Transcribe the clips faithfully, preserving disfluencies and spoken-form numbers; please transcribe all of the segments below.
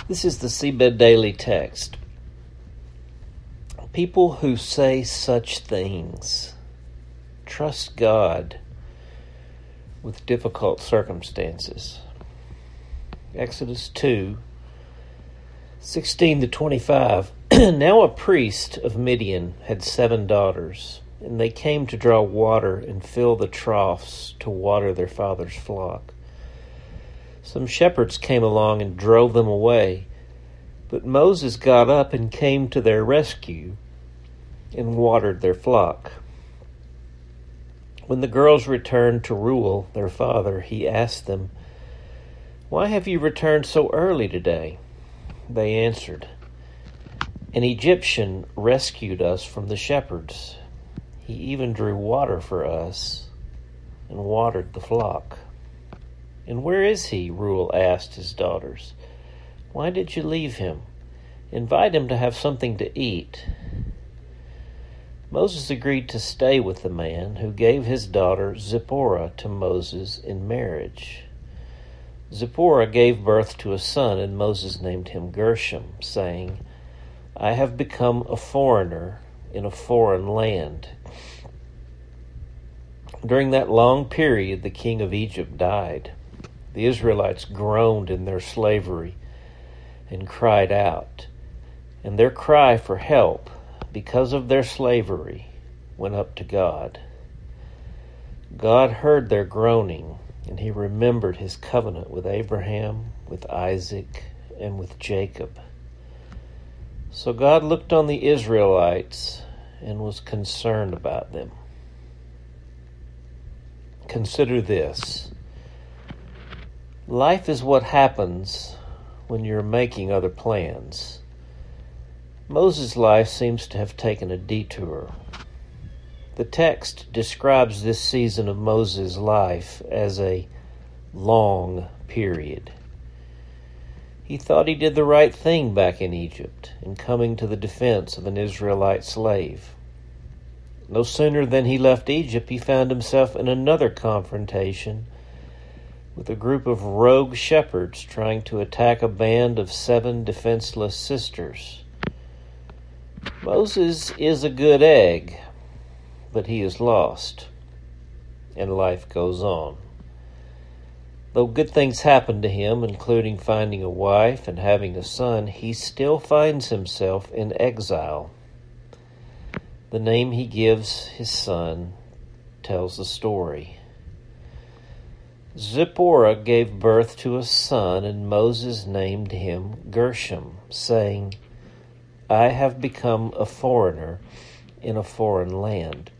This is the Seabed Daily Text. People who say such things trust God with difficult circumstances. Exodus two, sixteen to twenty-five. Now a priest of Midian had seven daughters, and they came to draw water and fill the troughs to water their father's flock. Some shepherds came along and drove them away, but Moses got up and came to their rescue and watered their flock. When the girls returned to Reuel, their father, he asked them, "Why have you returned so early today?" They answered, "An Egyptian rescued us from the shepherds. He even drew water for us and watered the flock." "And where is he?" Reuel asked his daughters. "Why did you leave him? Invite him to have something to eat." Moses agreed to stay with the man, who gave his daughter Zipporah to Moses in marriage. Zipporah gave birth to a son, and Moses named him Gershom, saying, "I have become a foreigner in a foreign land." During that long period, the king of Egypt died. The Israelites groaned in their slavery and cried out, and their cry for help because of their slavery went up to God. God heard their groaning, and he remembered his covenant with Abraham, with Isaac, and with Jacob. So God looked on the Israelites and was concerned about them. Consider this. Life is what happens when you're making other plans. Moses' life seems to have taken a detour. The text describes this season of Moses' life as a long period. He thought he did the right thing back in Egypt in coming to the defense of an Israelite slave. No sooner than he left Egypt, he found himself in another confrontation with a group of rogue shepherds trying to attack a band of seven defenseless sisters. Moses is a good egg, but he is lost, and life goes on. Though good things happen to him, including finding a wife and having a son, he still finds himself in exile. The name he gives his son tells the story. Zipporah gave birth to a son, and Moses named him Gershom, saying, "I have become a foreigner in a foreign land."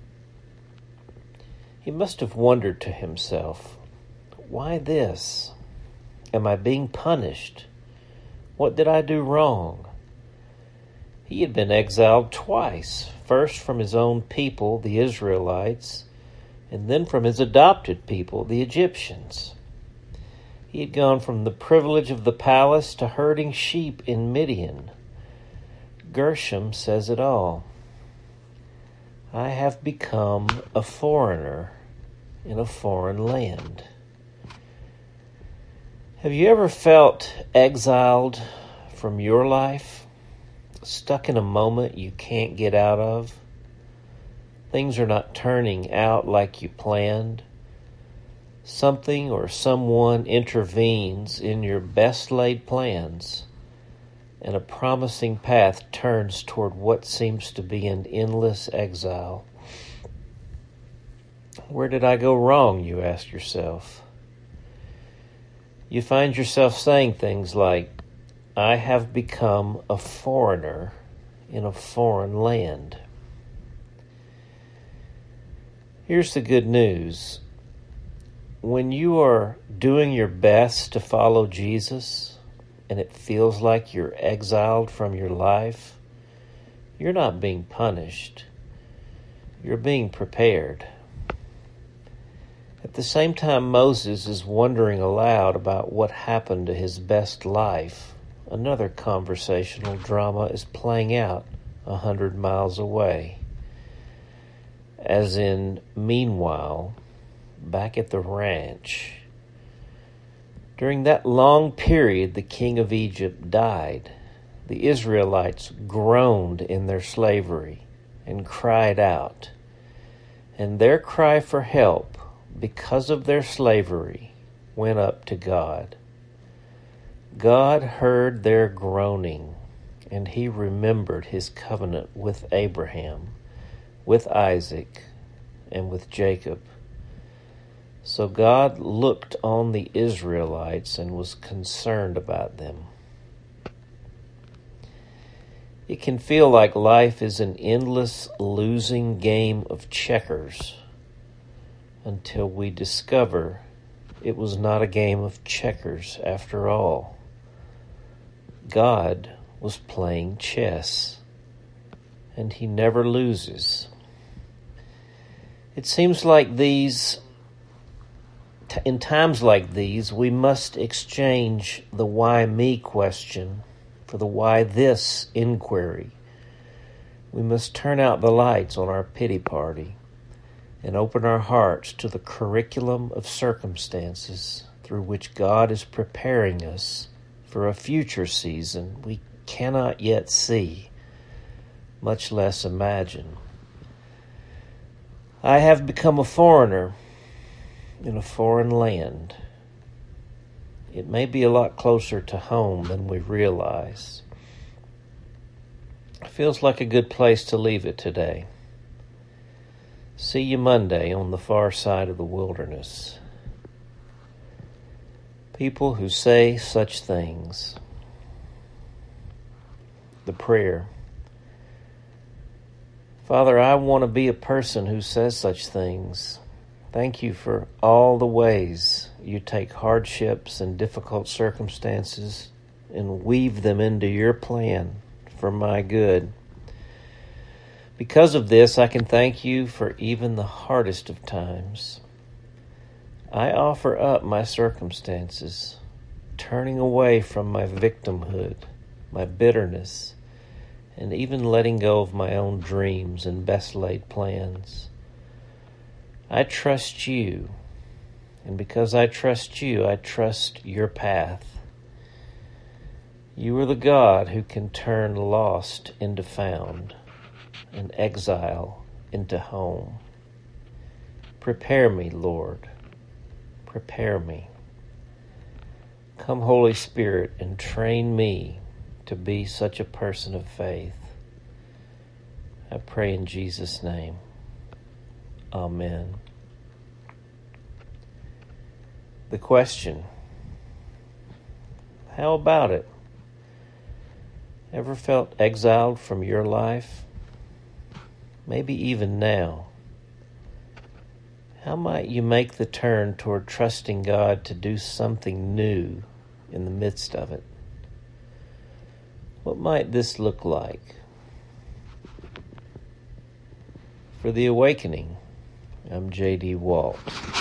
He must have wondered to himself, why this? Am I being punished? What did I do wrong? He had been exiled twice, first from his own people, the Israelites, and then from his adopted people, the Egyptians. He had gone from the privilege of the palace to herding sheep in Midian. Gershom says it all. I have become a foreigner in a foreign land. Have you ever felt exiled from your life? Stuck in a moment you can't get out of? Things are not turning out like you planned. Something or someone intervenes in your best laid plans, and a promising path turns toward what seems to be an endless exile. Where did I go wrong, you ask yourself? You find yourself saying things like, I have become a foreigner in a foreign land. Here's the good news. When you are doing your best to follow Jesus and it feels like you're exiled from your life, you're not being punished. You're being prepared. At the same time Moses is wondering aloud about what happened to his best life, another conversational drama is playing out a hundred miles away. As in, meanwhile, back at the ranch, During that long period, the king of Egypt died. The Israelites groaned in their slavery and cried out. And their cry for help, because of their slavery, went up to God. God heard their groaning, and he remembered his covenant with Abraham, with Isaac, and with Jacob. So God looked on the Israelites and was concerned about them. It can feel like life is an endless losing game of checkers until we discover it was not a game of checkers after all. God was playing chess, and he never loses. It seems like these In times like these, we must exchange the why me question for the why this inquiry. We must turn out the lights on our pity party and open our hearts to the curriculum of circumstances through which God is preparing us for a future season we cannot yet see, much less imagine. I have become a foreigner in a foreign land. It may be a lot closer to home than we realize. It feels like a good place to leave it today. See you Monday on the far side of the wilderness. People who say such things. The prayer. Father, I want to be a person who says such things. Thank you for all the ways you take hardships and difficult circumstances and weave them into your plan for my good. Because of this, I can thank you for even the hardest of times. I offer up my circumstances, turning away from my victimhood, my bitterness, and even letting go of my own dreams and best laid plans. I trust you, and because I trust you, I trust your path. You are the God who can turn lost into found, and exile into home. Prepare me, Lord. Prepare me. Come, Holy Spirit, and train me to be such a person of faith. I pray in Jesus' name. Amen. The question, how about it? Ever felt exiled from your life? Maybe even now. How might you make the turn toward trusting God to do something new in the midst of it? What might this look like? For The Awakening, I'm J D Walt.